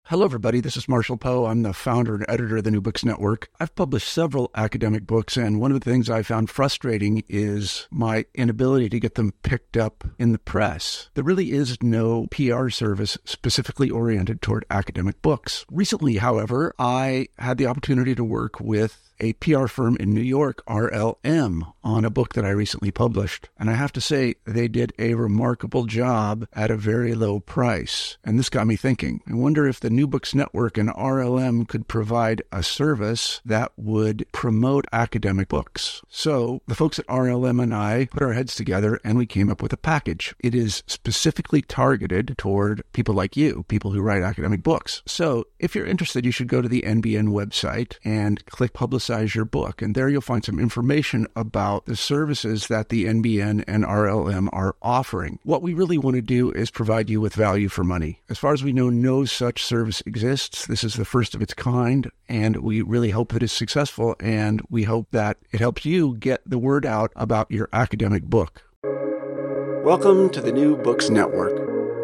Hello, everybody. This is Marshall Poe. I'm the founder and editor of the New Books Network. I've published several academic books, and one of the things I found frustrating is my inability to get them picked up in the press. There really is no PR service specifically oriented toward academic books. Recently, however, I had the opportunity to work with a PR firm in New York, RLM, on a book that I recently published. And I have to say, they did a remarkable job at a very low price. And this got me thinking. I wonder if the New Books Network and RLM could provide a service that would promote academic books. So the folks at RLM and I put our heads together and we came up with a package. It is specifically targeted toward people like you, people who write academic books. So if you're interested, you should go to the NBN website and click Publicize Your Book. And there you'll find some information about the services that the NBN and RLM are offering. What we really want to do is provide you with value for money. As far as we know, no such service exists. This is the first of its kind, and we really hope that it's successful, and we hope that it helps you get the word out about your academic book. Welcome to the New Books Network.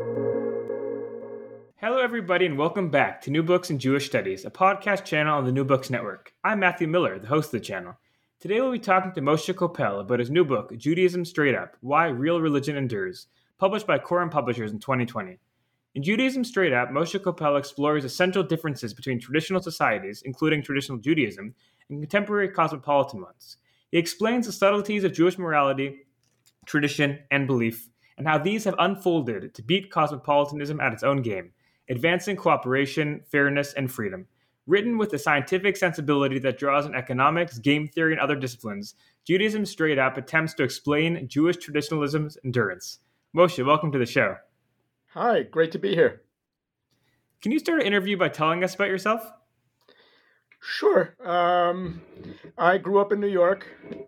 Hello, everybody, and welcome back to New Books in Jewish Studies, a podcast channel on the New Books Network. I'm Matthew Miller, the host of the channel. Today we'll be talking to Moshe Koppel about his new book, Judaism Straight Up, Why Real Religion Endures, published by Quorum Publishers in 2020. In Judaism Straight Up, Moshe Koppel explores essential differences between traditional societies, including traditional Judaism, and contemporary cosmopolitan ones. He explains the subtleties of Jewish morality, tradition, and belief, and how these have unfolded to beat cosmopolitanism at its own game, advancing cooperation, fairness, and freedom. Written with a scientific sensibility that draws on economics, game theory, and other disciplines, Judaism Straight Up attempts to explain Jewish traditionalism's endurance. Moshe, welcome to the show. Hi, great to be here. Can you start an interview by telling us about yourself? Sure. I grew up in New York,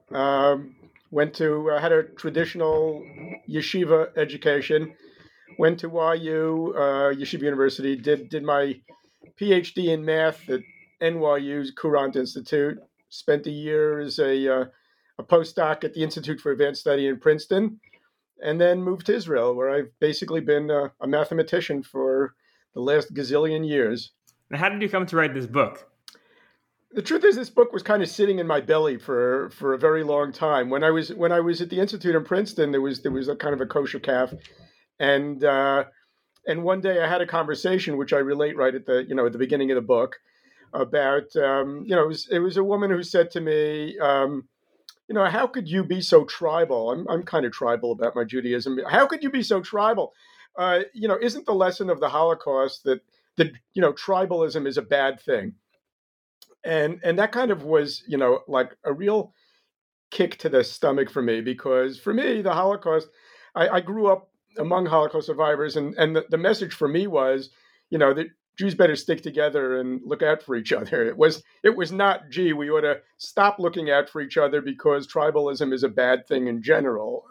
had a traditional yeshiva education, went to YU, Yeshiva University, did my PhD in math at NYU's Courant Institute, spent a year as a postdoc at the Institute for Advanced Study in Princeton, and then moved to Israel, where I've basically been a mathematician for the last gazillion years. Now, how did you come to write this book? The truth is, this book was kind of sitting in my belly for a very long time. When I was at the Institute in Princeton, there was a kind of a kosher calf. And one day I had a conversation, which I relate right at the beginning of the book, about it was a woman who said to me, how could you be so tribal? I'm kind of tribal about my Judaism. How could you be so tribal? Isn't the lesson of the Holocaust that tribalism is a bad thing? And that kind of was like a real kick to the stomach for me, because for me the Holocaust, I grew up among Holocaust survivors, and the message for me was, that Jews better stick together and look out for each other. It was not, gee, we ought to stop looking out for each other because tribalism is a bad thing in general.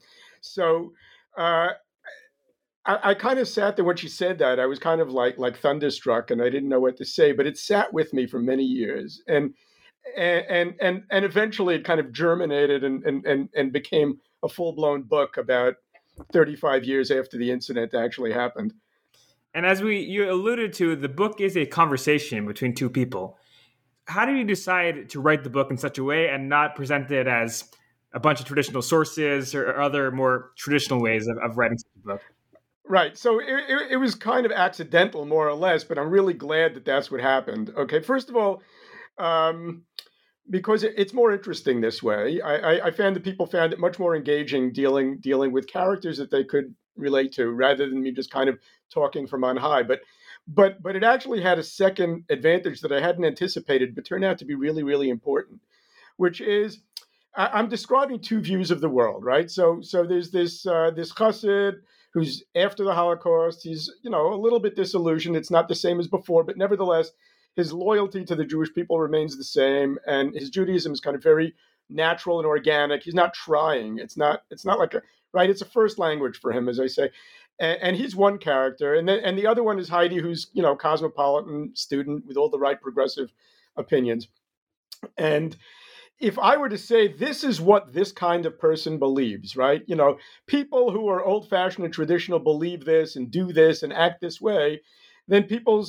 I kind of sat there when she said that. I was kind of like thunderstruck, and I didn't know what to say. But it sat with me for many years, and eventually it kind of germinated and became a full-blown book about 35 years after the incident actually happened. And as you alluded to, the book is a conversation between two people. How did you decide to write the book in such a way and not present it as a bunch of traditional sources or other more traditional ways of writing such a book? Right. So it was kind of accidental, more or less, but I'm really glad that that's what happened. Okay. First of all, because it's more interesting this way. I found that people found it much more engaging dealing with characters that they could relate to, rather than me just kind of talking from on high. But it actually had a second advantage that I hadn't anticipated, but turned out to be really, really important, which is I'm describing two views of the world, right? So there's this chassid who's after the Holocaust. He's a little bit disillusioned. It's not the same as before, but nevertheless, his loyalty to the Jewish people remains the same, and his Judaism is kind of very natural and organic. He's not trying. It's not like it's a first language for him, as I say. And he's one character, and the other one is Heidi, who's cosmopolitan student with all the right progressive opinions. And if I were to say this is what this kind of person believes, right? People who are old-fashioned and traditional believe this and do this and act this way, then people's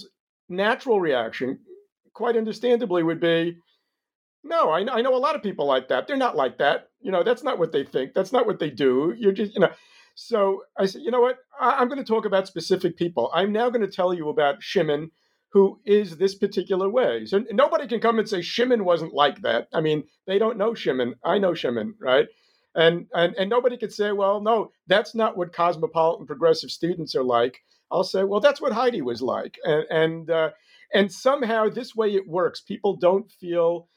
natural reaction, quite understandably, would be, no, I know a lot of people like that. They're not like that. That's not what they think. That's not what they do. You're just. So I said, you know what? I'm going to talk about specific people. I'm now going to tell you about Shimon, who is this particular way. So nobody can come and say Shimon wasn't like that. I mean, they don't know Shimon. I know Shimon, right? And nobody could say, well, no, that's not what cosmopolitan progressive students are like. I'll say, well, that's what Heidi was like. And somehow this way it works. People don't feel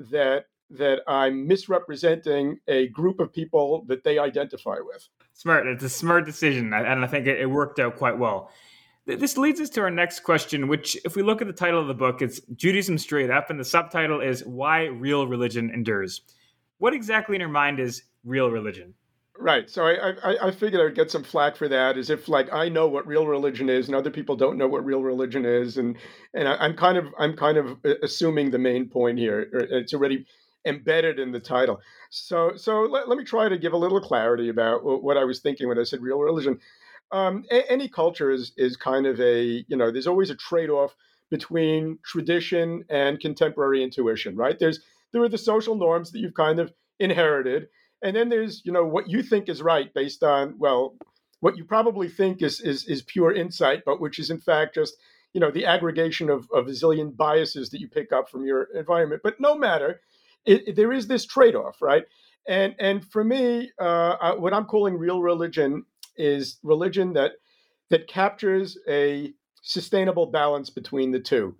that I'm misrepresenting a group of people that they identify with. Smart. It's a smart decision, and I think it worked out quite well. This leads us to our next question, which, if we look at the title of the book, it's Judaism Straight Up, and the subtitle is Why Real Religion Endures. What exactly in your mind is real religion? Right. So I figured I would get some flack for that, as if like I know what real religion is and other people don't know what real religion is, and I'm kind of assuming the main point here. It's already embedded in the title. So let me try to give a little clarity about what I was thinking when I said real religion. Any culture is kind of there's always a trade-off between tradition and contemporary intuition, right? There are the social norms that you've kind of inherited, and then there's what you think is right based on, well, what you probably think is pure insight, but which is in fact just the aggregation of a zillion biases that you pick up from your environment. But no matter, there is this trade-off, right? And for me, what I'm calling real religion is religion that captures a sustainable balance between the two,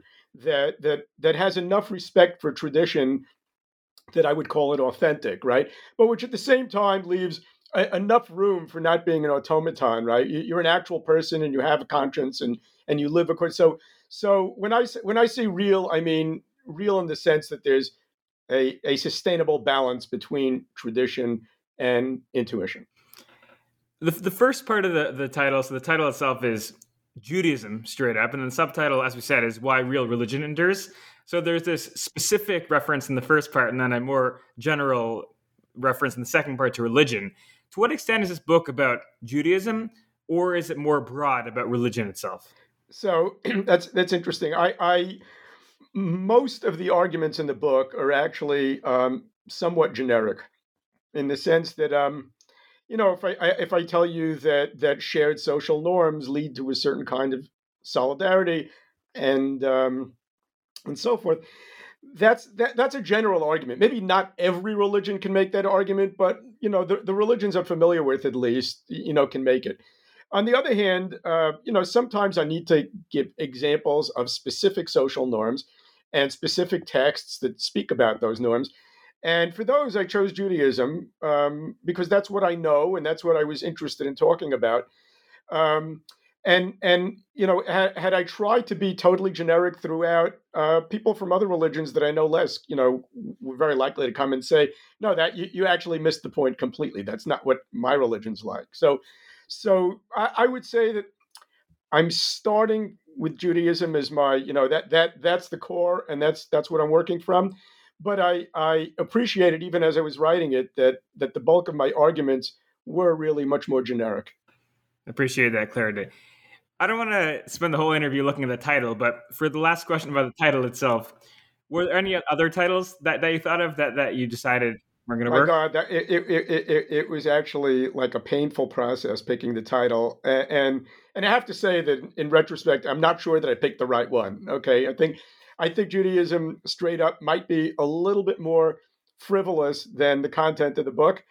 that has enough respect for tradition that I would call it authentic, right? But which at the same time leaves enough room for not being an automaton, right? You're an actual person and you have a conscience and you live according. So when I say real, I mean real in the sense that there's a sustainable balance between tradition and intuition. The first part of the title, so the title itself is Judaism Straight Up, and then the subtitle, as we said, is Why Real Religion Endures. So there's this specific reference in the first part, and then a more general reference in the second part to religion. To what extent is this book about Judaism, or is it more broad about religion itself? So that's interesting. I most of the arguments in the book are actually somewhat generic, in the sense that if I tell you that shared social norms lead to a certain kind of solidarity and so forth, that's a general argument. Maybe not every religion can make that argument, but the religions I'm familiar with at least can make it. On the other hand, sometimes I need to give examples of specific social norms and specific texts that speak about those norms. And for those, I chose Judaism because that's what I know and that's what I was interested in talking about. And had I tried to be totally generic throughout, people from other religions that I know less, were very likely to come and say, no, that you actually missed the point completely. That's not what my religion's like. So I would say that I'm starting with Judaism as my, that's the core, and that's what I'm working from. But I appreciated, even as I was writing it, that the bulk of my arguments were really much more generic. Appreciate that clarity. I don't want to spend the whole interview looking at the title, but for the last question about the title itself, were there any other titles that you thought of that you decided were going to work? My God, it was actually like a painful process picking the title. And I have to say that in retrospect, I'm not sure that I picked the right one. Okay, I think Judaism Straight Up might be a little bit more frivolous than the content of the book.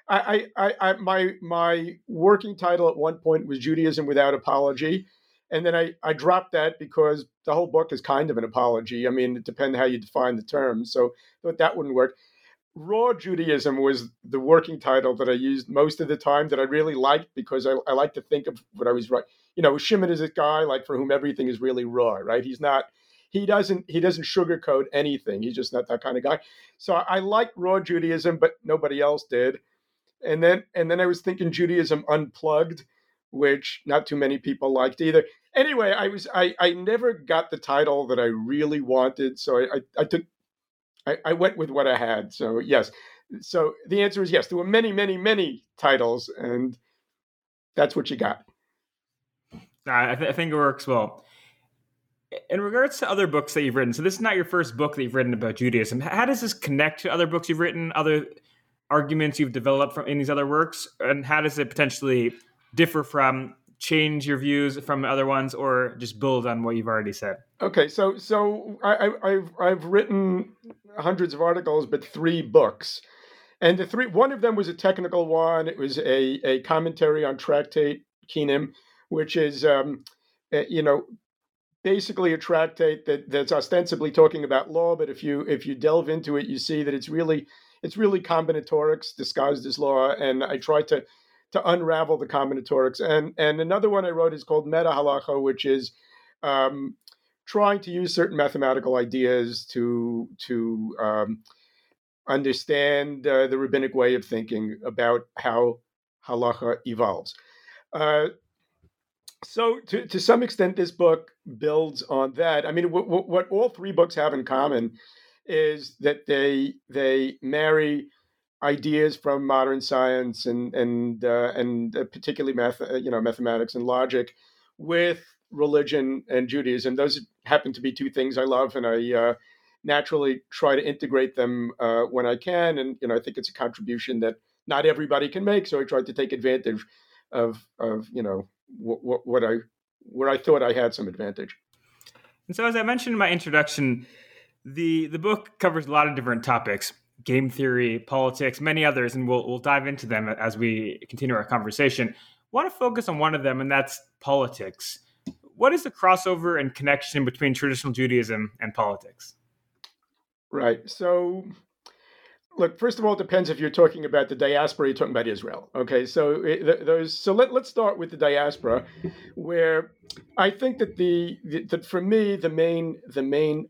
My working title at one point was Judaism Without Apology, and then I dropped that because the whole book is kind of an apology. I mean, it depends how you define the term, so I thought that wouldn't work. Raw Judaism was the working title that I used most of the time, that I really liked, because I like to think of what I was right. Shimon is a guy like for whom everything is really raw, right? He doesn't sugarcoat anything. He's just not that kind of guy. So I like raw Judaism, but nobody else did. And then I was thinking Judaism Unplugged, which not too many people liked either. Anyway, I never got the title that I really wanted, so I went with what I had. So yes. So the answer is yes. There were many, many, many titles, and that's what you got. I think it works well. In regards to other books that you've written, so this is not your first book that you've written about Judaism. How does this connect to other books you've written, other arguments you've developed from in these other works, and how does it potentially differ from, change your views from other ones, or just build on what you've already said? Okay, so I've written hundreds of articles, but 3 books, and one of them was a technical one. It was a commentary on Tractate Kinim, which is basically a tractate that's ostensibly talking about law, but if you delve into it, you see that it's really combinatorics disguised as law. And I tried to unravel the combinatorics. And another one I wrote is called Meta Halacha, which is trying to use certain mathematical ideas to understand the rabbinic way of thinking about how halacha evolves. So to some extent, this book builds on that. I mean, what all 3 books have in common is that they marry ideas from modern science and particularly mathematics and logic with religion and Judaism. Those happen to be 2 things I love, and I naturally try to integrate them when I can. And I think it's a contribution that not everybody can make, so I tried to take advantage of where I thought I had some advantage. And so, as I mentioned in my introduction, the book covers a lot of different topics: game theory, politics, many others, and we'll dive into them as we continue our conversation. I want to focus on one of them, and that's politics. What is the crossover and connection between traditional Judaism and politics? Right. So, look, first of all, it depends if you're talking about the diaspora, you're talking about Israel. Okay, so let's start with the diaspora, where I think that for me the main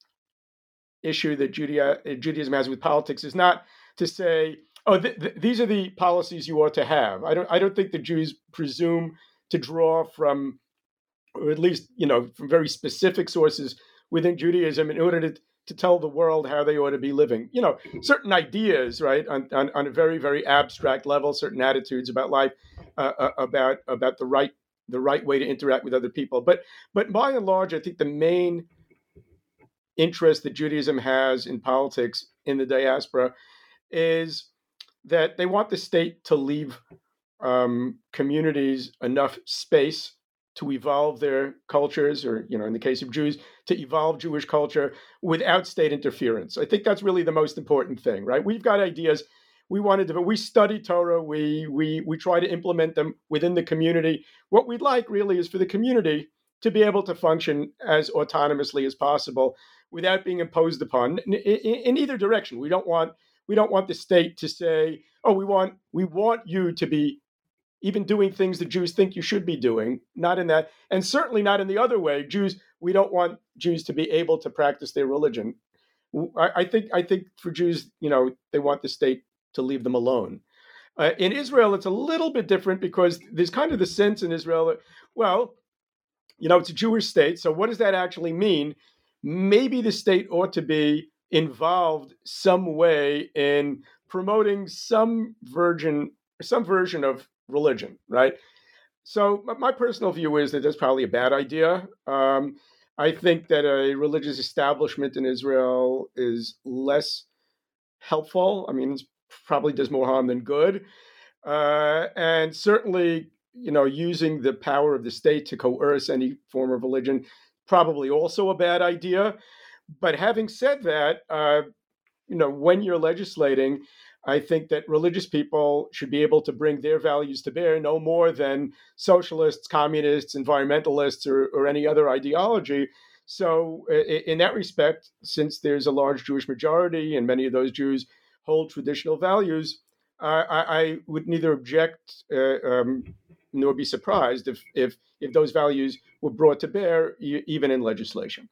issue that Judaism has with politics is not to say, these are the policies you ought to have. I don't think the Jews presume to draw from, or at least from very specific sources within Judaism in order to tell the world how they ought to be living. Certain ideas, right, on a very, very abstract level, certain attitudes about life, about the right way to interact with other people. But by and large, I think the main interest that Judaism has in politics in the diaspora is that they want the state to leave communities enough space to evolve their cultures, or, in the case of Jews, to evolve Jewish culture without state interference. I think that's really the most important thing, right? We've got ideas. We study Torah. We try to implement them within the community. What we'd like really is for the community to be able to function as autonomously as possible without being imposed upon in either direction. We don't want the state to say, "Oh, we want you to be even doing things that Jews think you should be doing," not in that, and certainly not in the other way. We don't want Jews to be able to practice their religion. I think for Jews, they want the state to leave them alone. In Israel, it's a little bit different because there's kind of the sense in Israel that, well, it's a Jewish state, so what does that actually mean? Maybe the state ought to be involved some way in promoting some version of religion, right? So my personal view is that that's probably a bad idea. I think that a religious establishment in Israel is less helpful. I mean, it probably does more harm than good. And certainly, using the power of the state to coerce any form of religion, probably also a bad idea. But having said that, when you're legislating, I think that religious people should be able to bring their values to bear no more than socialists, communists, environmentalists, or any other ideology. So in that respect, since there's a large Jewish majority and many of those Jews hold traditional values, I would neither object nor be surprised if those values were brought to bear, even in legislation.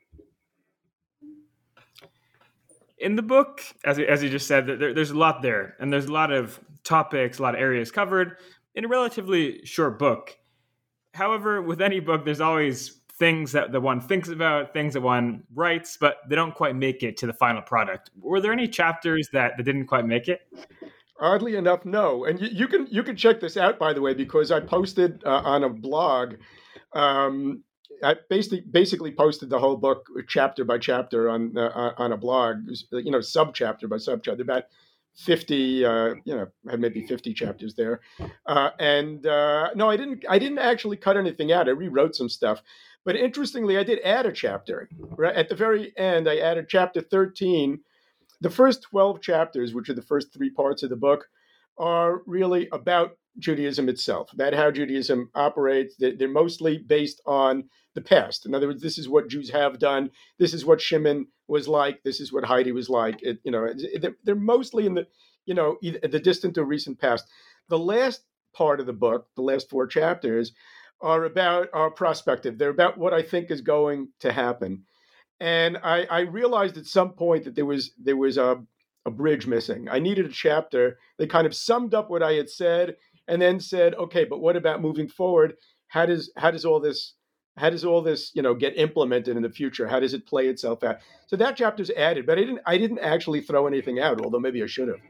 In the book, as you just said, there's a lot there, and there's a lot of topics, a lot of areas covered in a relatively short book. However, with any book, there's always things that one thinks about, things that one writes, but they don't quite make it to the final product. Were there any chapters that didn't quite make it? Oddly enough, no. And you can check this out, by the way, because I posted on a blog I basically posted the whole book chapter by chapter on a blog, sub chapter by sub chapter, about 50, had maybe 50 chapters there. No, I didn't actually cut anything out. I rewrote some stuff. But interestingly, I did add a chapter. Right at the very end, I added chapter 13. The first 12 chapters, which are the first three parts of the book, are really about Judaism itself, about how Judaism operates. They're mostly based on the past. In other words, this is what Jews have done. This is what Shimon was like. This is what Heidi was like. They're mostly in the distant or recent past. The last part of the book, the last four chapters, are about our prospective. They're about what I think is going to happen. And I realized at some point that there was a bridge missing. I needed a chapter that kind of summed up what I had said, and then said, okay, but what about moving forward? How does all this get implemented in the future? How does it play itself out? So that chapter's added, but I didn't actually throw anything out, although maybe I should have.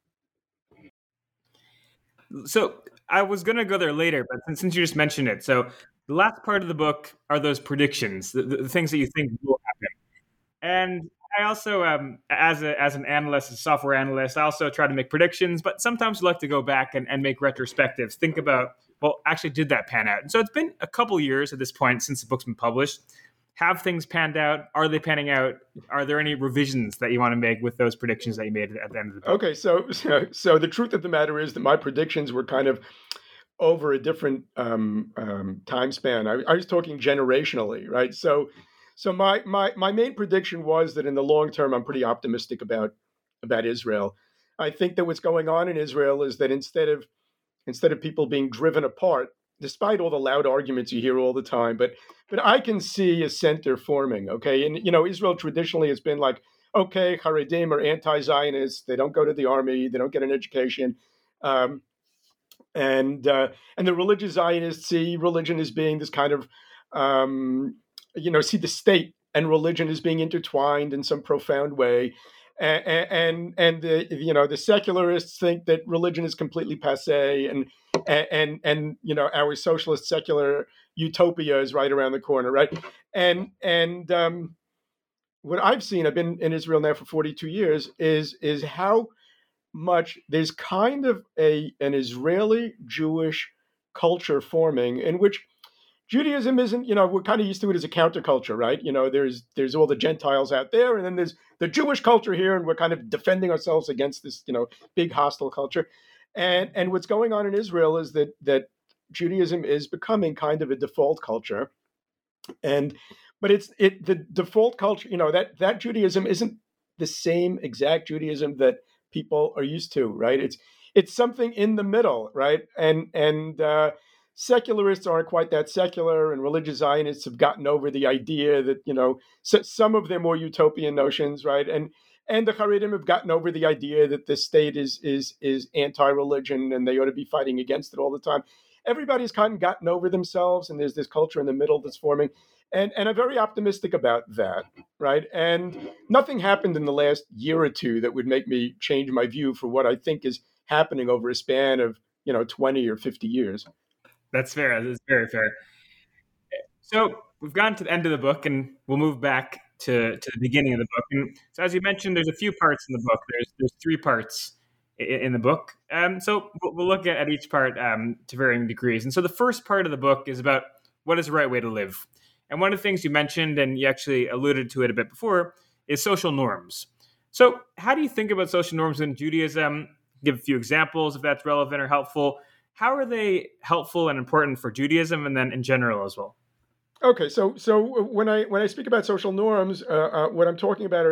So I was going to go there later, but since you just mentioned it, so the last part of the book are those predictions, the things that you think will happen. And I also, as an analyst, a software analyst, I also try to make predictions, but sometimes I like to go back and make retrospectives, think about, well, actually, did that pan out? And so it's been a couple years at this point since the book's been published. Have things panned out? Are they panning out? Are there any revisions that you want to make with those predictions that you made at the end of the book? Okay, so the truth of the matter is that my predictions were kind of over a different time span. I was talking generationally, right? So my main prediction was that in the long term, I'm pretty optimistic about Israel. I think that what's going on in Israel is that instead of people being driven apart, despite all the loud arguments you hear all the time, but I can see a center forming. Okay, and Israel traditionally has been like, okay, Haredim are anti-Zionists. They don't go to the army. They don't get an education. And the religious Zionists see religion as being this kind of, see the state and religion as being intertwined in some profound way. And the secularists think that religion is completely passé, and our socialist secular utopia is right around the corner, right? And what I've seen, I've been in Israel now for 42 years, is how much there's kind of an Israeli Jewish culture forming in which Judaism isn't, we're kind of used to it as a counterculture, right? There's all the Gentiles out there, and then there's the Jewish culture here, and we're kind of defending ourselves against this, big hostile culture. And what's going on in Israel is that Judaism is becoming kind of a default culture, but it's the default culture, that Judaism isn't the same exact Judaism that people are used to, right? It's something in the middle, right? And secularists aren't quite that secular, and religious Zionists have gotten over the idea that some of their more utopian notions, right? And the Haredim have gotten over the idea that the state is anti-religion and they ought to be fighting against it all the time. Everybody's kind of gotten over themselves, and there's this culture in the middle that's forming. And I'm very optimistic about that, right? And nothing happened in the last year or two that would make me change my view for what I think is happening over a span of 20 or 50 years. That's fair. That's very fair. So we've gotten to the end of the book, and we'll move back to the beginning of the book. And so, as you mentioned, there's a few parts in the book. There's three parts in the book. So we'll look at each part to varying degrees. And so the first part of the book is about what is the right way to live. And one of the things you mentioned, and you actually alluded to it a bit before, is social norms. So how do you think about social norms in Judaism? Give a few examples if that's relevant or helpful. How are they helpful and important for Judaism, and then in general as well? Okay, so when I speak about social norms, what I'm talking about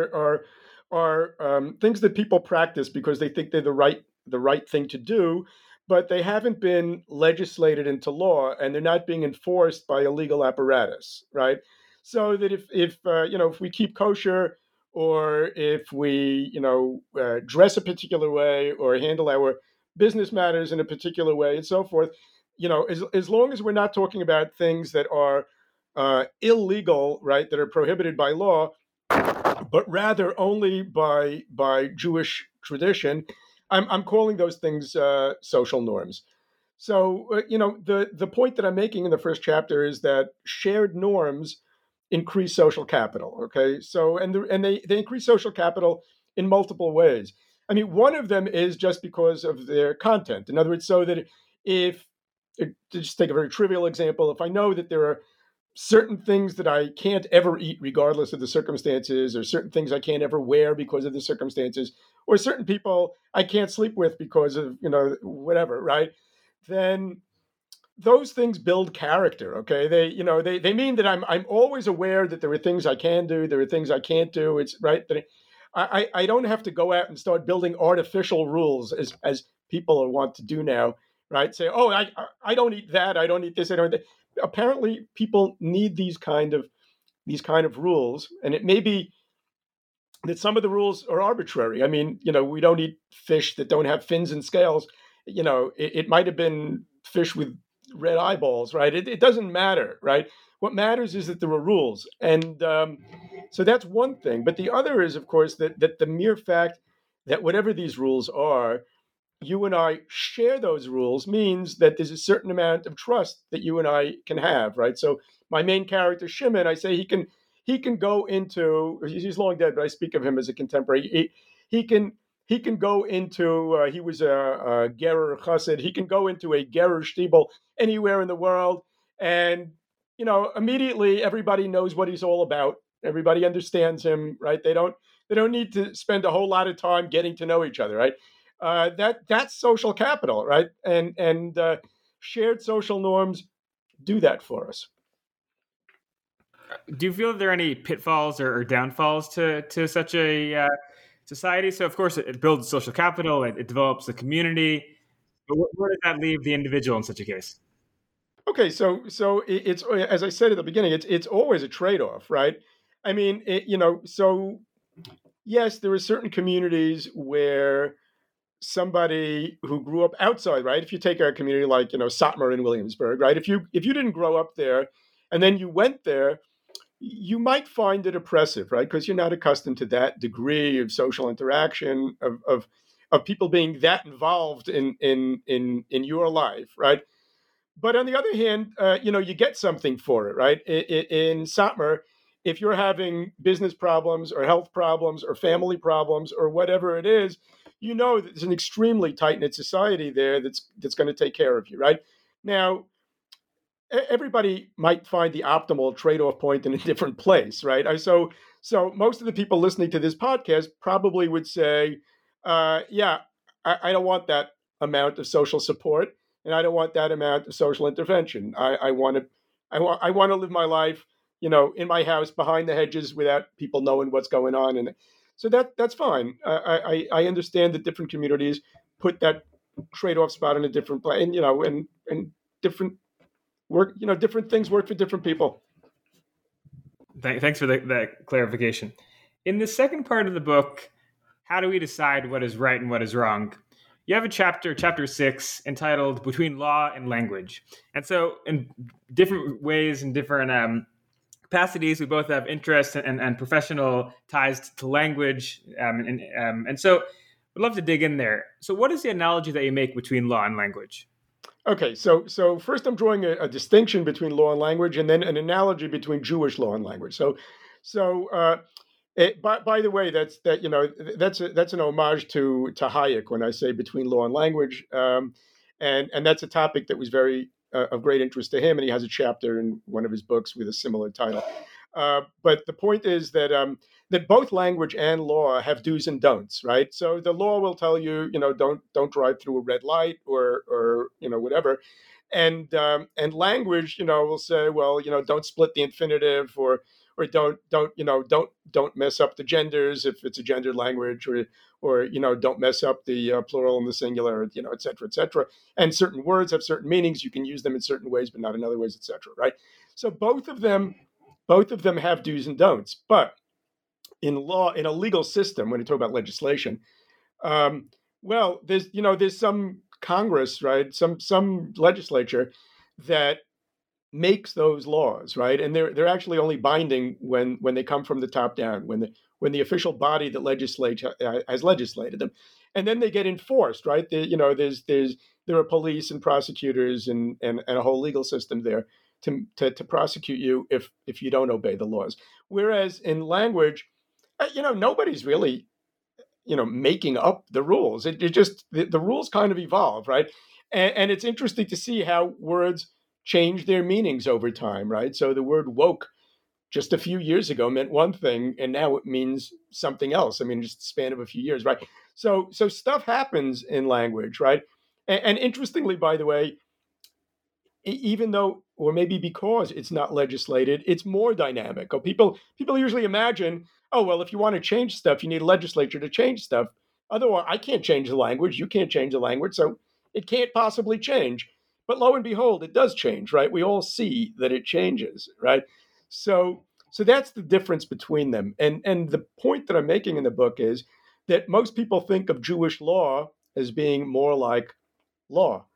are things that people practice because they think they're the right thing to do, but they haven't been legislated into law, and they're not being enforced by a legal apparatus, right? So that if we keep kosher, or if we dress a particular way, or handle our business matters in a particular way, and so forth, as long as we're not talking about things that are illegal, right, that are prohibited by law, but rather only by Jewish tradition, I'm calling those things social norms. the point that I'm making in the first chapter is that shared norms increase social capital. Okay, so they increase social capital in multiple ways. I mean, one of them is just because of their content. In other words, so that if to just take a very trivial example, if I know that there are certain things that I can't ever eat regardless of the circumstances, or certain things I can't ever wear because of the circumstances, or certain people I can't sleep with because of, whatever, right? Then those things build character. Okay. They mean that I'm always aware that there are things I can do, there are things I can't do. It's right. That I don't have to go out and start building artificial rules as people want to do now, right? Say, oh, I don't eat that, I don't eat this, I don't eat that. Apparently people need these kind of rules, and it may be that some of the rules are arbitrary. I mean, we don't eat fish that don't have fins and scales. It might have been fish with red eyeballs, right? It doesn't matter, right? What matters is that there are rules, and so that's one thing. But the other is, of course, that the mere fact that whatever these rules are, you and I share those rules means that there's a certain amount of trust that you and I can have, right? So my main character, Shimon, I say he can go into, he's long dead, but I speak of him as a contemporary. He can go into, he was a Gerer Chassid, he can go into a Gerer Shtibel anywhere in the world, and, immediately everybody knows what he's all about. Everybody understands him, right? They don't need to spend a whole lot of time getting to know each other, right? That's social capital, right? And shared social norms do that for us. Do you feel that there are any pitfalls or downfalls to such a society? So, of course, it builds social capital, it develops the community, but where does that leave the individual in such a case? Okay, so it's, as I said at the beginning, it's always a trade-off, right? I mean, so yes, there are certain communities where somebody who grew up outside, right? If you take a community like, Satmar in Williamsburg, right? If you didn't grow up there and then you went there, you might find it oppressive, right? Because you're not accustomed to that degree of social interaction, of people being that involved in your life, right? But on the other hand, you get something for it, right? In Satmar, if you're having business problems or health problems or family problems or whatever it is, that there's an extremely tight-knit society there that's going to take care of you, right? Now, everybody might find the optimal trade-off point in a different place, right? So most of the people listening to this podcast probably would say, I don't want that amount of social support, and I don't want that amount of social intervention. I want to live my life, in my house behind the hedges without people knowing what's going on. And so that's fine. I understand that different communities put that trade-off spot in a different place, and different work, different things work for different people. Thanks for that clarification. In the second part of the book, how do we decide what is right and what is wrong? You have a chapter 6, entitled Between Law and Language. And so in different ways and different capacities, we both have interests and professional ties to language. And so we'd love to dig in there. So what is the analogy that you make between law and language? Okay, so first I'm drawing a distinction between law and language, and then an analogy between Jewish law and language. By the way, that's an homage to Hayek when I say between law and language, and that's a topic that was very of great interest to him, and he has a chapter in one of his books with a similar title. But the point is that both language and law have do's and don'ts, right? So the law will tell you, don't drive through a red light or whatever, and language, will say, well, don't split the infinitive, or don't mess up the genders if it's a gendered language, or don't mess up the plural and the singular, et cetera, et cetera. And certain words have certain meanings. You can use them in certain ways, but not in other ways, et cetera, right? So both of them have do's and don'ts. But in law, in a legal system, when you talk about legislation, there's some Congress, right? Some legislature that makes those laws, right? And they're actually only binding when they come from the top down, when the official body that legislates has legislated them, and then they get enforced, right? There's there are police and prosecutors and a whole legal system there to prosecute you if you don't obey the laws. Whereas in language, nobody's really, making up the rules. It just, the rules kind of evolve, right? And it's interesting to see how words change their meanings over time, right? So the word woke just a few years ago meant one thing, and now it means something else. I mean, just the span of a few years, right? So stuff happens in language, right? And interestingly, by the way, even though, or maybe because it's not legislated, it's more dynamic. Or people usually imagine, oh, well, if you want to change stuff, you need a legislature to change stuff. Otherwise, I can't change the language. You can't change the language. So it can't possibly change. But lo and behold, it does change, right? We all see that it changes, right? So that's the difference between them. And the point that I'm making in the book is that most people think of Jewish law as being more like law.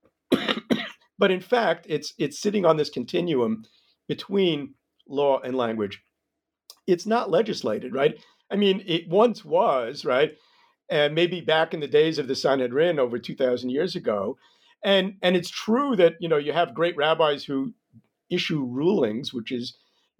But in fact, it's sitting on this continuum between law and language. It's not legislated, right? I mean, it once was, right? And maybe back in the days of the Sanhedrin over 2,000 years ago. And it's true that, you have great rabbis who issue rulings, which is,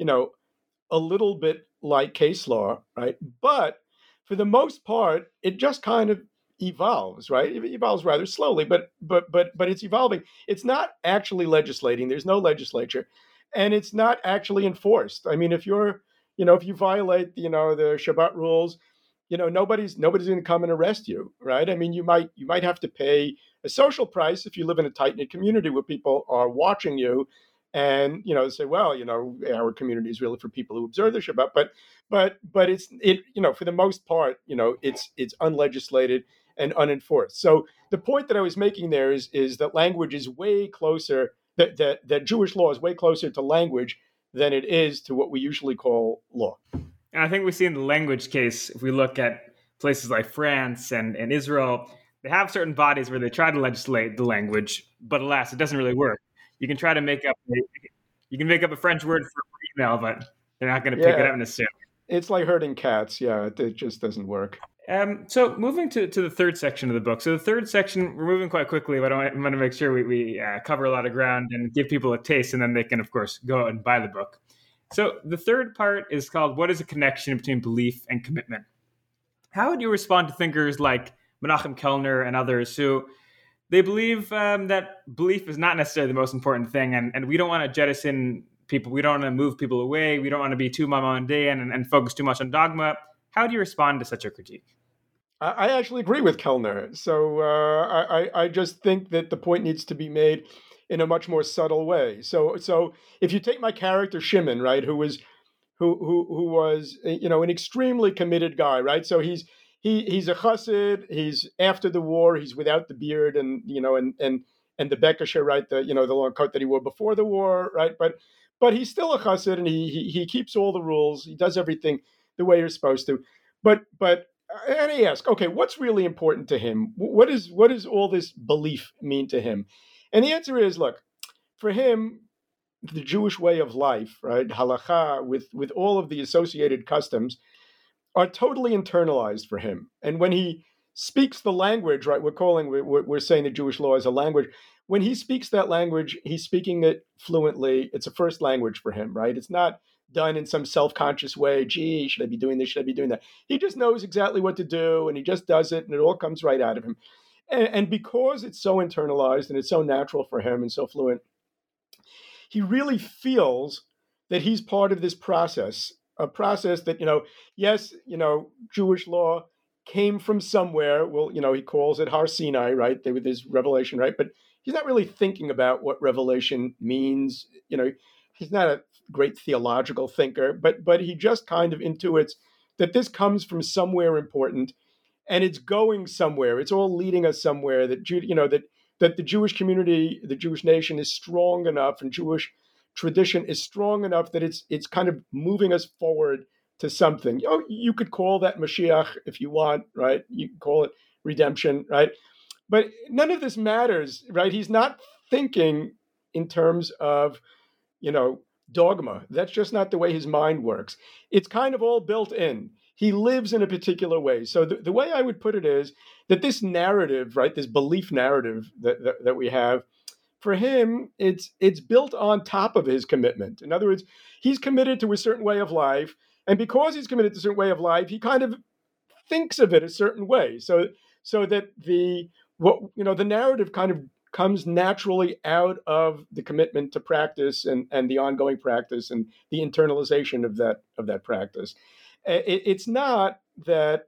a little bit like case law, right? But for the most part, it just kind of evolves, right? It evolves rather slowly, but it's evolving. It's not actually legislating. There's no legislature, and it's not actually enforced. I mean, if you violate, the Shabbat rules, nobody's going to come and arrest you, right? I mean, you might have to pay a social price if you live in a tight-knit community where people are watching you, and say, well, our community is really for people who observe the Shabbat, but it's for the most part, it's unlegislated and unenforced. So the point that I was making there is that language is way closer, that Jewish law is way closer to language than it is to what we usually call law. And I think we see in the language case, if we look at places like France and Israel, they have certain bodies where they try to legislate the language, but alas, it doesn't really work. You can try to make up a French word for email, but they're not going to pick it up necessarily. It's like herding cats. Yeah, it just doesn't work. So moving to the third section of the book. So the third section, we're moving quite quickly, but I want to make sure we cover a lot of ground and give people a taste, and then they can, of course, go out and buy the book. So the third part is called What is a Connection Between Belief and Commitment? How would you respond to thinkers like Menachem Kellner and others who they believe that belief is not necessarily the most important thing, and we don't want to jettison people. We don't want to move people away. We don't want to be too Maimonidean and focus too much on dogma. How do you respond to such a critique? I actually agree with Kellner. So I just think that the point needs to be made in a much more subtle way. So if you take my character Shimon, right, who was an extremely committed guy, right? So he's a chassid. He's after the war. He's without the beard and the bekasher, right? The long coat that he wore before the war, right? But he's still a chassid, and he keeps all the rules. He does everything the way you're supposed to. But and I ask, okay, what's really important to him? What does all this belief mean to him? And the answer is, look, for him, the Jewish way of life, right, halacha, with all of the associated customs, are totally internalized for him. And when he speaks the language, right, we're saying that Jewish law is a language. When he speaks that language, he's speaking it fluently. It's a first language for him, right? It's not done in some self-conscious way. Gee, should I be doing this? Should I be doing that? He just knows exactly what to do, and he just does it, and it all comes right out of him. And because it's so internalized and it's so natural for him and so fluent, he really feels that he's part of this process, a process that, yes, Jewish law came from somewhere. Well, he calls it Har Sinai, right? With his revelation, right? But he's not really thinking about what revelation means. He's not a great theological thinker, but he just kind of intuits that this comes from somewhere important, and it's going somewhere. It's all leading us somewhere. That the Jewish community, the Jewish nation, is strong enough, and Jewish tradition is strong enough that it's kind of moving us forward to something. You could call that Mashiach if you want, right? You can call it redemption, right? But none of this matters, right? He's not thinking in terms of, dogma. That's just not the way his mind works. It's kind of all built in. he lives in a particular way. So the way I would put it is that this narrative, right, this belief narrative that we have, for him, it's built on top of his commitment. In other words, he's committed to a certain way of life, and because he's committed to a certain way of life, he kind of thinks of it a certain way. So that the narrative kind of comes naturally out of the commitment to practice and the ongoing practice and the internalization of that practice. It's not that,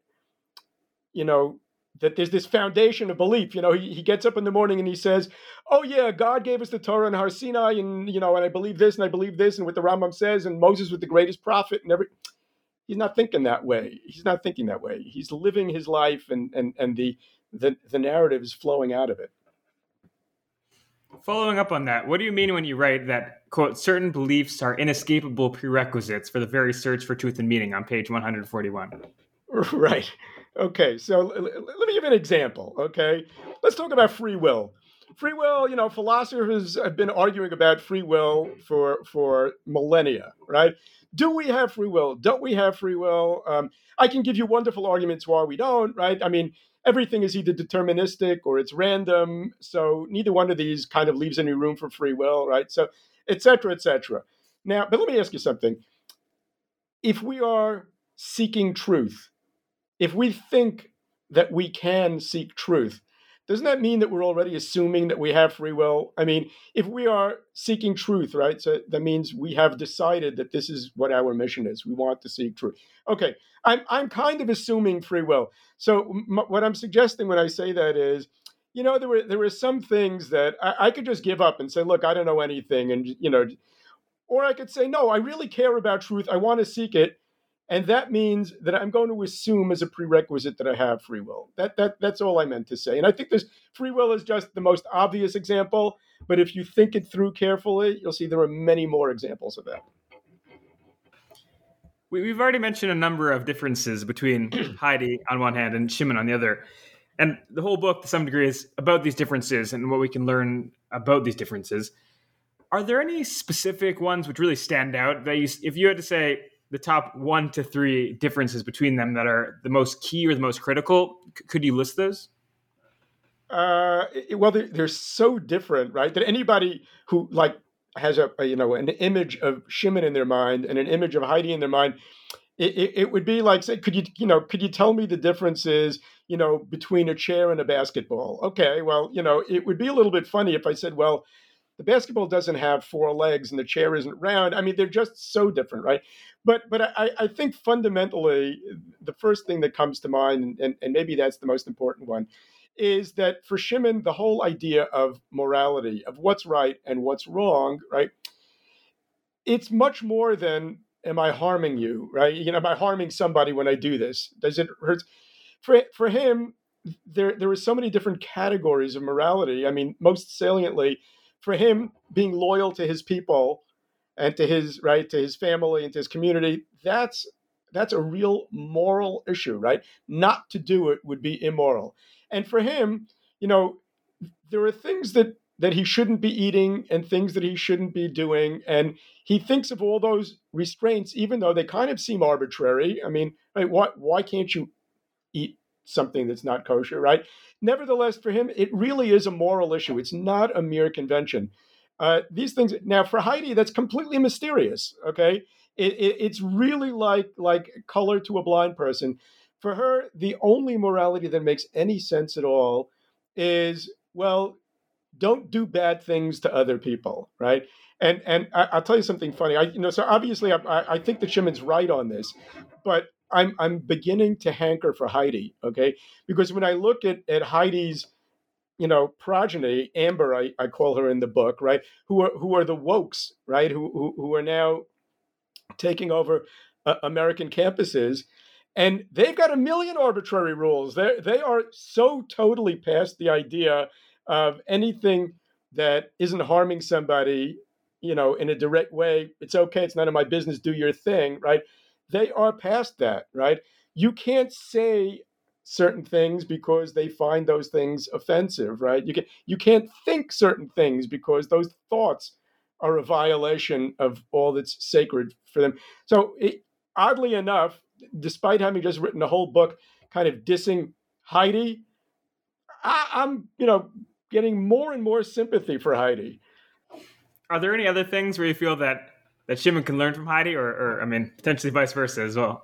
that there's this foundation of belief. He gets up in the morning and he says, oh yeah, God gave us the Torah and Har Sinai, and and I believe this and I believe this, and what the Rambam says, and Moses was the greatest prophet, and he's not thinking that way. He's not thinking that way. He's living his life, and the narrative is flowing out of it. Following up on that, what do you mean when you write that, quote, certain beliefs are inescapable prerequisites for the very search for truth and meaning on page 141? Right. Okay. So let me give you an example. Okay. Let's talk about free will. Free will, philosophers have been arguing about free will for millennia, right? Do we have free will? Don't we have free will? I can give you wonderful arguments why we don't, right? I mean, everything is either deterministic or it's random. So neither one of these kind of leaves any room for free will, right? So, et cetera, et cetera. Now, but let me ask you something. If we are seeking truth, if we think that we can seek truth, doesn't that mean that we're already assuming that we have free will? I mean, if we are seeking truth, right, so that means we have decided that this is what our mission is. We want to seek truth. Okay, I'm kind of assuming free will. So what I'm suggesting when I say that is, there were some things that I could just give up and say, look, I don't know anything, and or I could say, no, I really care about truth. I want to seek it. And that means that I'm going to assume as a prerequisite that I have free will. That's all I meant to say. And I think free will is just the most obvious example. But if you think it through carefully, you'll see there are many more examples of that. We've already mentioned a number of differences between Heidi on one hand and Shimon on the other. And the whole book, to some degree, is about these differences and what we can learn about these differences. Are there any specific ones which really stand out that if you had to say the top 1 to 3 differences between them that are the most key or the most critical, could you list those? Well, they're so different, right? That anybody who has an image of Shimon in their mind and an image of Heidi in their mind, it would be like, say, could you tell me the differences, between a chair and a basketball? Okay, well, it would be a little bit funny if I said, well, the basketball doesn't have 4 legs and the chair isn't round. I mean, they're just so different, right? But I think fundamentally, the first thing that comes to mind, and maybe that's the most important one, is that for Shimon, the whole idea of morality, of what's right and what's wrong, right? It's much more than, am I harming you, right? Am I harming somebody when I do this? Does it hurt? For him, there are so many different categories of morality. I mean, most saliently, for him, being loyal to his people and to his family and to his community, that's a real moral issue, right? Not to do it would be immoral. And for him, there are things that he shouldn't be eating and things that he shouldn't be doing. And he thinks of all those restraints, even though they kind of seem arbitrary. I mean, right, why can't you eat something that's not kosher, right? Nevertheless, for him, it really is a moral issue. It's not a mere convention. These things now for Heidi, that's completely mysterious. Okay, it's really like color to a blind person. For her, the only morality that makes any sense at all is, well, don't do bad things to other people, right? And I'll tell you something funny. So obviously, I think that Shimon's right on this, but I'm beginning to hanker for Heidi. Okay, because when I look at Heidi's progeny, Amber, I call her in the book, right? Who are the wokes, right? Who are now taking over American campuses, and they've got a million arbitrary rules. They are so totally past the idea of anything that isn't harming somebody, in a direct way. It's okay. It's none of my business. Do your thing, right? They are past that, right? You can't say certain things because they find those things offensive, right? You can't think certain things because those thoughts are a violation of all that's sacred for them. So oddly enough, despite having just written a whole book kind of dissing Heidi, I'm getting more and more sympathy for Heidi. Are there any other things where you feel that Shimon can learn from Heidi, or I mean, potentially vice versa as well?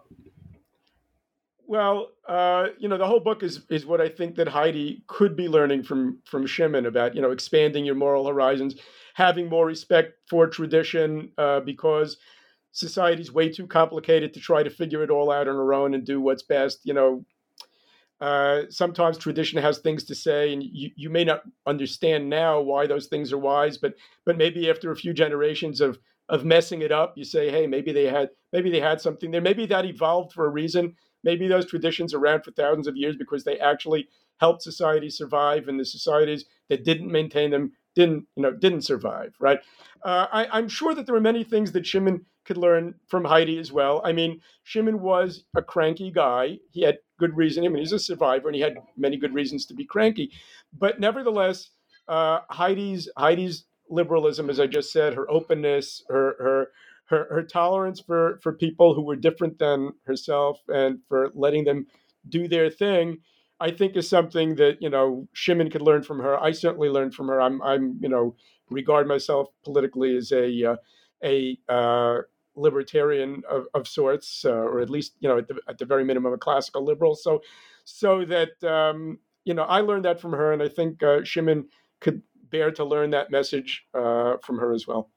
Well, the whole book is what I think that Heidi could be learning from Shimon about, expanding your moral horizons, having more respect for tradition, because society's way too complicated to try to figure it all out on our own and do what's best. Sometimes tradition has things to say, and you may not understand now why those things are wise, but maybe after a few generations of messing it up, you say, hey, maybe they had something there. Maybe that evolved for a reason. Maybe those traditions are around for thousands of years because they actually helped society survive, and the societies that didn't maintain them didn't survive, right? I'm sure that there are many things that Shimon could learn from Heidi as well. I mean, Shimon was a cranky guy. He had good reason. I mean, he's a survivor, and he had many good reasons to be cranky. But nevertheless, Heidi's liberalism, as I just said, her openness, her tolerance for people who were different than herself, and for letting them do their thing, I think is something that Shimon could learn from her. I certainly learned from her. I'm regard myself politically as a libertarian of sorts, or at least at the very minimum a classical liberal. So that I learned that from her, and I think Shimon could bear to learn that message from her as well.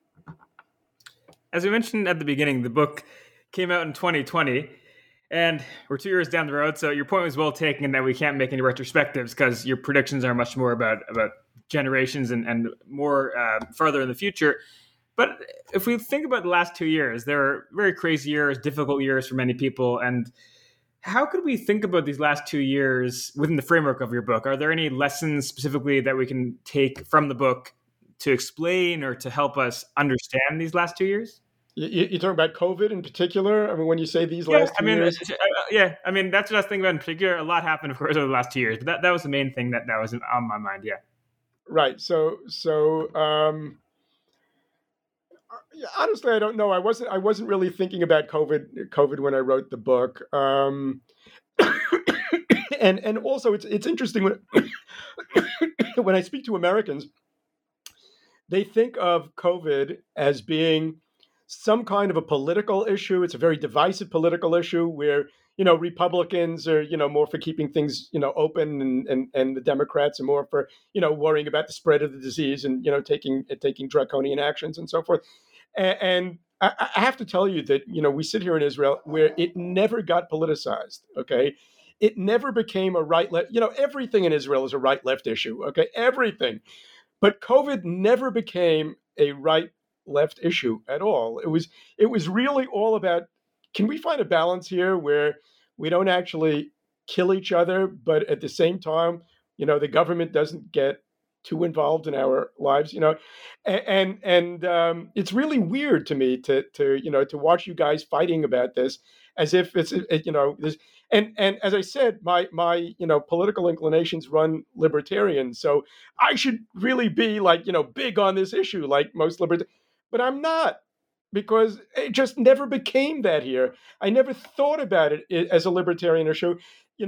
As we mentioned at the beginning, the book came out in 2020, and we're 2 years down the road. So your point was well taken that we can't make any retrospectives because your predictions are much more about generations and more further in the future. But if we think about the last 2 years, they were very crazy years, difficult years for many people. And how could we think about these last 2 years within the framework of your book? Are there any lessons specifically that we can take from the book to explain or to help us understand these last 2 years? You're talking about COVID in particular? I mean, when you say these last 2 years? Yeah, I mean, that's what I was thinking about in particular. A lot happened, of course, over the last 2 years, but that was the main thing that was on my mind, yeah. Right. So honestly, I don't know. I wasn't really thinking about COVID when I wrote the book. And also it's interesting when I speak to Americans, they think of COVID as being some kind of a political issue. It's a very divisive political issue where, Republicans are, more for keeping things, open, and the Democrats are more for, worrying about the spread of the disease and, taking draconian actions and so forth. And I have to tell you that, we sit here in Israel where it never got politicized. Okay. It never became a right-left, everything in Israel is a right-left issue. Okay. Everything. But COVID never became a right-left issue at all. It was really all about, can we find a balance here where we don't actually kill each other, but at the same time, the government doesn't get too involved in our lives, and it's really weird to me to watch you guys fighting about this as if it's this. And as I said, my political inclinations run libertarian, so I should really be big on this issue like most libertarians, but I'm not, because it just never became that here. I never thought about it as a libertarian issue.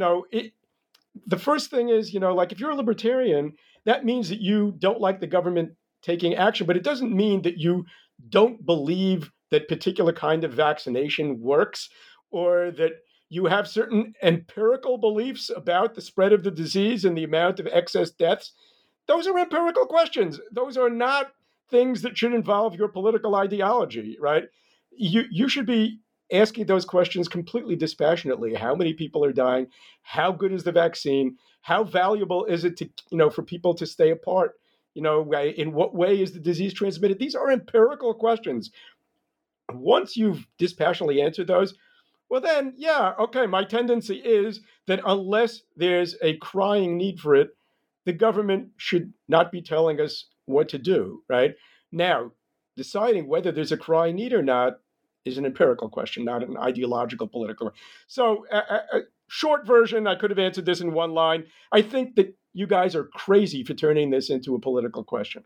The first thing is, if you're a libertarian, that means that you don't like the government taking action, but it doesn't mean that you don't believe that particular kind of vaccination works, or that you have certain empirical beliefs about the spread of the disease and the amount of excess deaths. Those are empirical questions. Those are not things that should involve your political ideology, right? You should be asking those questions completely dispassionately. How many people are dying? How good is the vaccine? How valuable is it to, for people to stay apart? In what way is the disease transmitted? These are empirical questions. Once you've dispassionately answered those, well then, yeah, okay, my tendency is that unless there's a crying need for it, the government should not be telling us what to do, right? Now, deciding whether there's a crying need or not is an empirical question, not an ideological, political. So, short version, I could have answered this in one line. I think that you guys are crazy for turning this into a political question.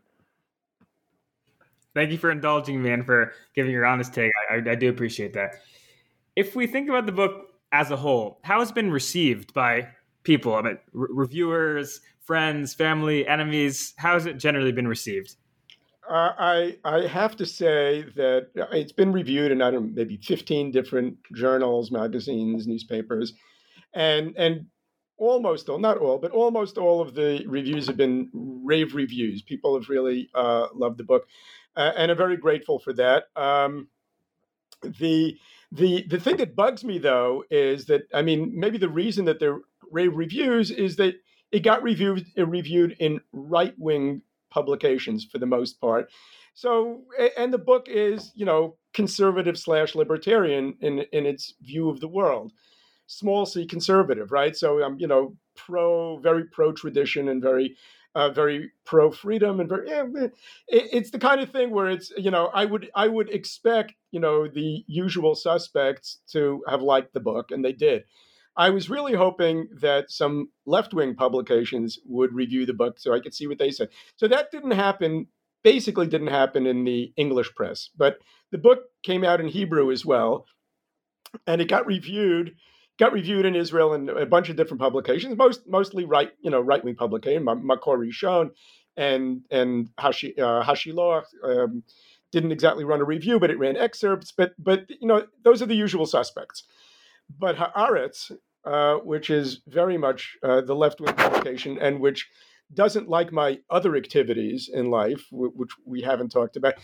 Thank you for indulging me and for giving your honest take. I do appreciate that. If we think about the book as a whole, how has it been received by people? I mean, reviewers, friends, family, enemies. How has it generally been received? I have to say that it's been reviewed in, I don't know, maybe 15 different journals, magazines, newspapers, and almost all, not all, but almost all of the reviews have been rave reviews. People have really loved the book, and I'm very grateful for that. The the thing that bugs me though is that, I mean, maybe the reason that they're rave reviews is that it got reviewed in right wing publications for the most part. So, and the book is, conservative slash libertarian in its view of the world, small c conservative, right? So I'm, very pro tradition and very pro freedom and very, yeah, it's the kind of thing where it's, I would expect, the usual suspects to have liked the book, and they did. I was really hoping that some left wing publications would review the book so I could see what they said. So that didn't happen, basically didn't happen in the English press, but the book came out in Hebrew as well, and it got reviewed in Israel in a bunch of different publications, mostly right wing publication, Makor Rishon, and Hashiloach didn't exactly run a review, but it ran excerpts. But those are the usual suspects. But Haaretz, which is very much the left wing publication, and which doesn't like my other activities in life, which we haven't talked about,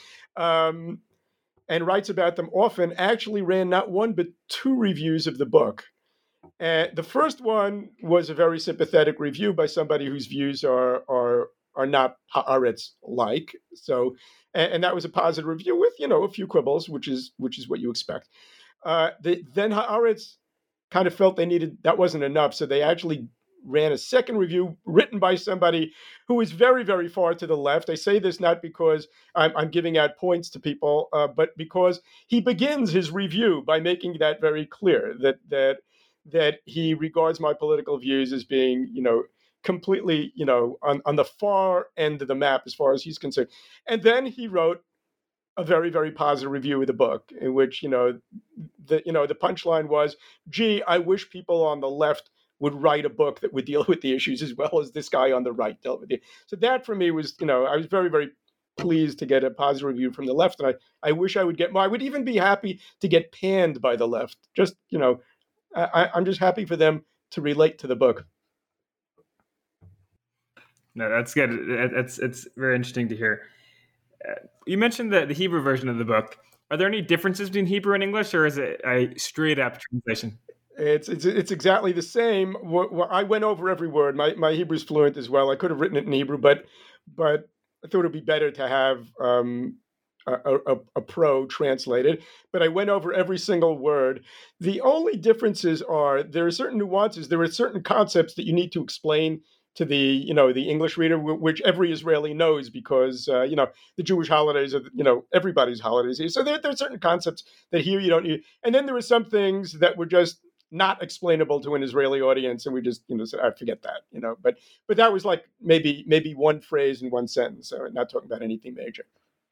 and writes about them often, actually ran not one but two reviews of the book. The first one was a very sympathetic review by somebody whose views are not Haaretz like. So, and that was a positive review with a few quibbles, which is what you expect. Then Haaretz kind of felt that wasn't enough, so they actually ran a second review written by somebody who is very, very far to the left. I say this not because I'm giving out points to people, but because he begins his review by making that very clear, that he regards my political views as being, completely, on the far end of the map as far as he's concerned. And then he wrote a very, very positive review of the book, in which, the punchline was, gee, I wish people on the left would write a book that would deal with the issues as well as this guy on the right dealt with it. So that for me was, I was very, very pleased to get a positive review from the left. And I wish I would get more. I would even be happy to get panned by the left. Just, I'm just happy for them to relate to the book. No, that's good. It's very interesting to hear. You mentioned the Hebrew version of the book. Are there any differences between Hebrew and English, or is it a straight up translation? It's exactly the same. I went over every word. My Hebrew's fluent as well. I could have written it in Hebrew, but I thought it'd be better to have a pro translated. But I went over every single word. The only differences are there are certain nuances. There are certain concepts that you need to explain to the English reader, which every Israeli knows, because the Jewish holidays are everybody's holidays here. So there are certain concepts that here you don't need. And then there were some things that were just not explainable to an Israeli audience, and we just said, I forget that, But that was like maybe one phrase in one sentence. So not talking about anything major.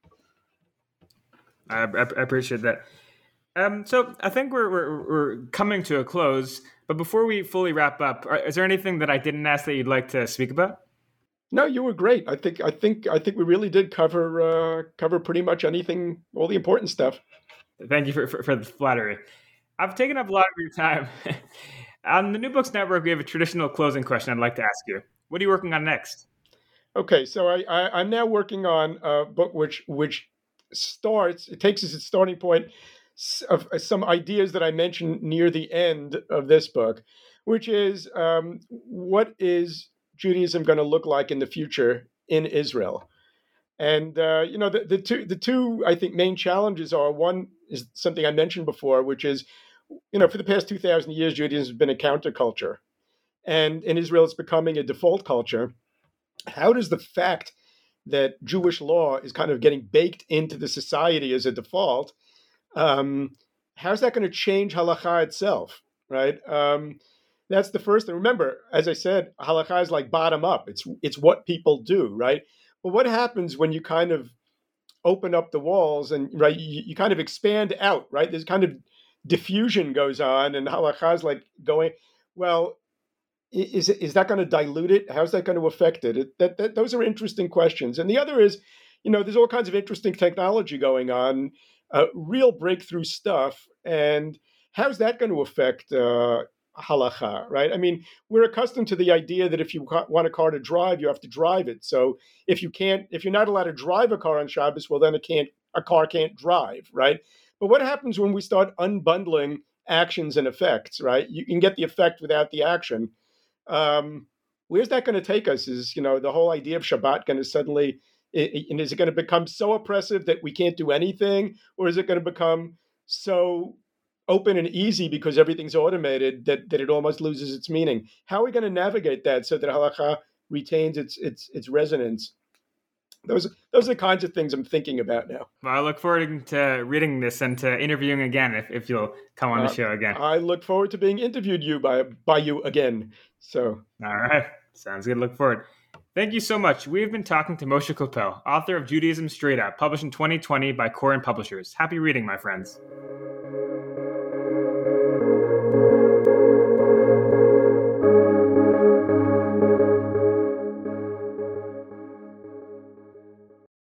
I appreciate that. So I think we're coming to a close, but before we fully wrap up, is there anything that I didn't ask that you'd like to speak about? No, you were great. I think we really did cover pretty much anything, all the important stuff. Thank you for the flattery. I've taken up a lot of your time. On the New Books Network, we have a traditional closing question I'd like to ask you. What are you working on next? Okay, so I'm now working on a book which takes as its starting point of some ideas that I mentioned near the end of this book, which is what is Judaism going to look like in the future in Israel? And the two I think main challenges are, one is something I mentioned before, which is for the past 2,000 years Judaism has been a counterculture, and in Israel it's becoming a default culture. How does the fact that Jewish law is kind of getting baked into the society as a default, how's that going to change halakha itself, right? That's the first thing. Remember, as I said, halakha is like bottom up. It's what people do, right? But what happens when you kind of open up the walls and, right, you kind of expand out, right? There's kind of diffusion goes on, and halakha is like going, well, is that going to dilute it? How's that going to affect it? Those are interesting questions. And the other is, there's all kinds of interesting technology going on, real breakthrough stuff, and how's that going to affect halakha, right? I mean, we're accustomed to the idea that if you want a car to drive, you have to drive it. So if you're not allowed to drive a car on Shabbos, well, then a car can't drive, right? But what happens when we start unbundling actions and effects, right? You can get the effect without the action. Where's that going to take us? Is, the whole idea of Shabbat going to suddenly, and is it going to become so oppressive that we can't do anything? Or is it going to become so open and easy because everything's automated that it almost loses its meaning? How are we going to navigate that so that halakha retains its resonance? Those are the kinds of things I'm thinking about now. Well, I look forward to reading this and to interviewing again if you'll come on the show again. I look forward to being interviewed by you again. So, all right. Sounds good. Look forward. Thank you so much. We've been talking to Moshe Koppel, author of Judaism Straight Up, published in 2020 by Koren Publishers. Happy reading, my friends.